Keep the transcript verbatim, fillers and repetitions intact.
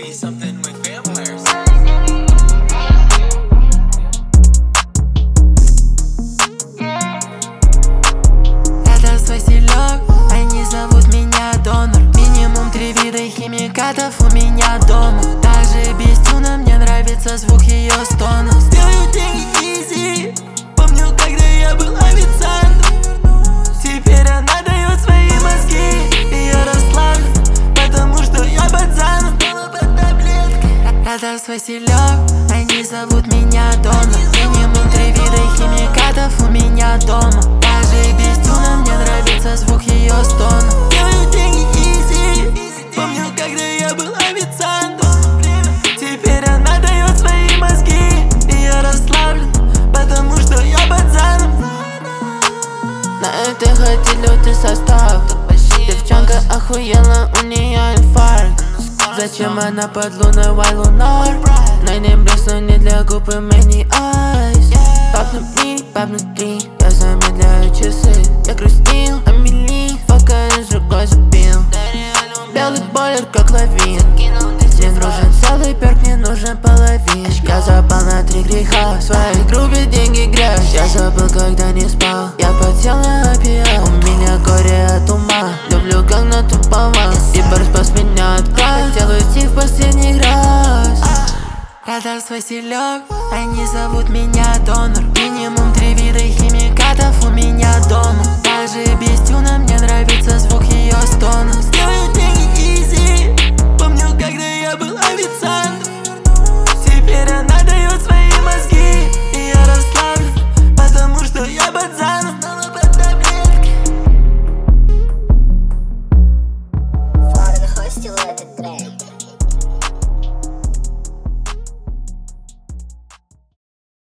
be something with vampires. Это свой стилек, они зовут меня Донор. Минимум три вида химикатов у меня дома. Даже без тюна мне нравится звук ее стона. Сделаю деньги изи, помню, когда я был официантом. Теперь она дает свои мозги, и я расслаблен, потому что я пацан. Это свой стилек, они зовут меня Донор. Минимум три вида химикатов у меня дома. Даже без тюна мне нравится звук ее стона. Делаю деньги изи, помню, когда я был официантом. Теперь она дает свои мозги, и я расслаблен, потому что я пацан. На этой хате лютый состав. Девчонка охуела, у нее инфаркт. Зачем она под луной, вай лунар? На ней блесну не для губ и мэни айс. Пап внутри, пап внутри, я замедляю часы. Я грустил, Амели, фака из другой забил. Белый бойлер, как лавин. Мне нужен целый перк, мне нужен половин. Я запал на три греха, в своей группе деньги грязь. Я забыл, когда не спал, я подсел на опиат. У меня горе от ума, люблю как на тупого. И бар спас меня от края, делаю стих в последний раз. Это свой стилек, они зовут меня Донор. Минимум три вида химикатов у меня дома. Даже без тюна мне нравится звук ее стона. Сделаю деньги изи,